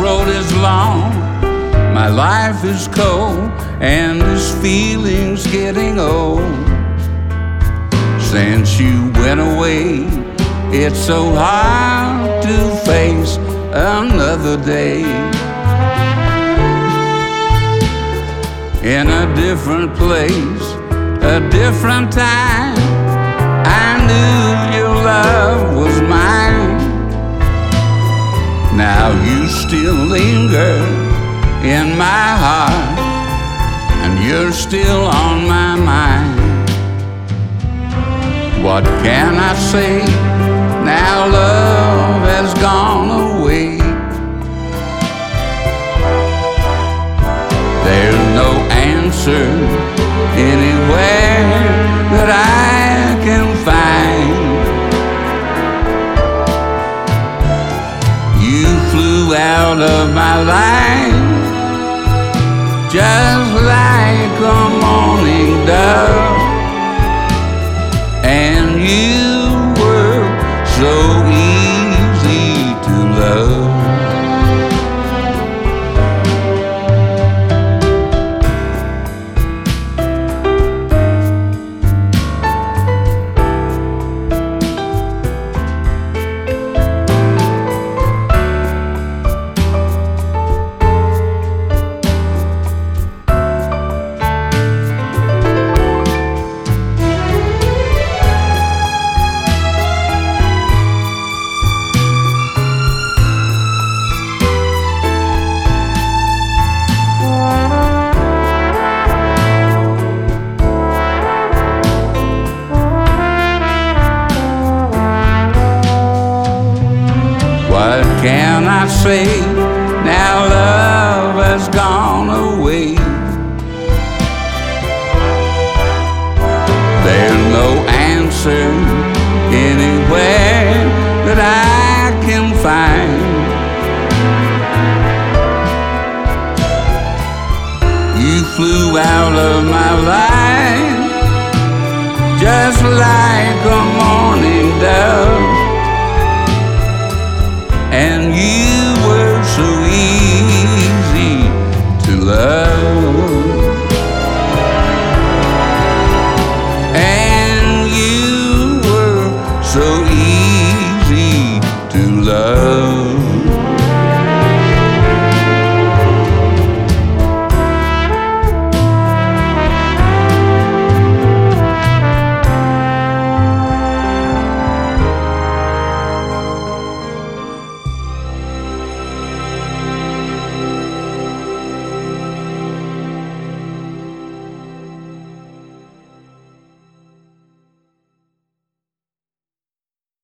road is long, my life is cold, and this feeling's getting old. Since you went away, it's so hard to face another day. In a different place, a different time, I knew your love was mine. Now you still linger in my heart, and you're still on my mind. What can I say now love has gone away? There's no answer anywhere that I can find. You flew out of my life just like a morning dove, and you were so easy to love. What can I say now love has gone away?